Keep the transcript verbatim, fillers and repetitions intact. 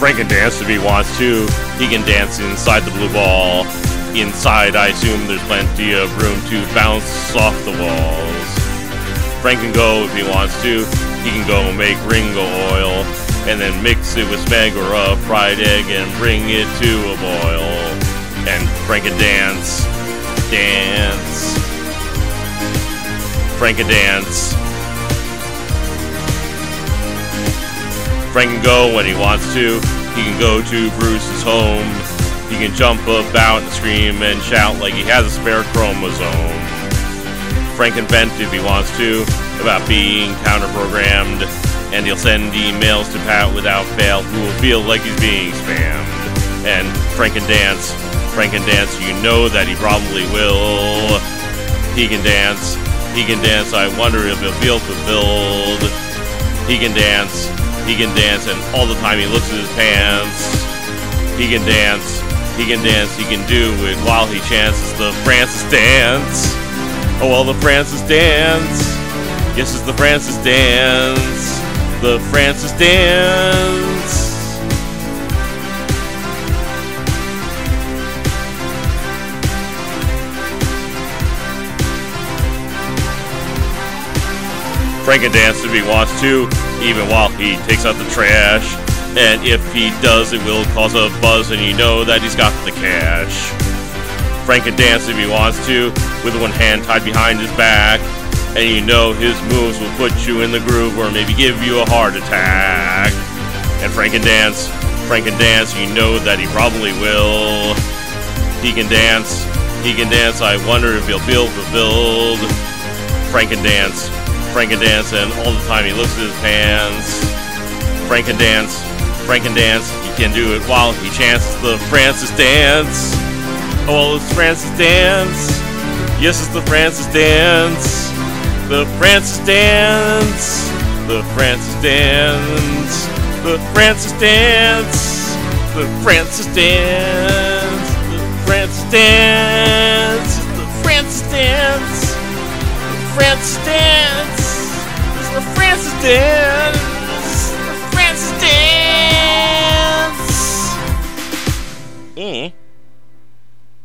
Frank can dance if he wants to. He can dance inside the blue ball. Inside, I assume there's plenty of room to bounce off the walls. Frank can go if he wants to. He can go make Ringo oil and then mix it with spag or a fried egg and bring it to a boil. And Frank can dance, dance. Frank can dance. Frank can go when he wants to. He can go to Bruce's home. He can jump about and scream and shout like he has a spare chromosome. Frank can vent if he wants to about being counter-programmed, and he'll send emails to Pat without fail, who will feel like he's being spammed. And Frank can dance. Frank can dance. You know that he probably will. He can dance. He can dance. I wonder if he'll feel fulfilled. He can dance. He can dance, and all the time he looks at his pants. He can dance. He can dance, he can do it while he chances the Francis dance. Oh, well, the Francis dance. Yes, it's the Francis dance. The Francis dance. Frank can dance if he wants to, even while he takes out the trash. And if he does, it will cause a buzz, and you know that he's got the cash. Frank can dance if he wants to, with one hand tied behind his back. And you know his moves will put you in the groove, or maybe give you a heart attack. And Frank can dance, Frank can dance, you know that he probably will. He can dance, he can dance, I wonder if he'll feel fulfilled. Frank can dance, Frank can dance, and all the time he looks at his pants. Frank can dance, Frank can dance, he can do it while he chances the Francis dance. Oh, well, it's Francis dance. Yes, it's the Francis dance. The Francis dance. The Francis dance. The Francis dance. The Francis dance. The Francis dance. The Francis dance. The Francis dance. It's the Francis dance.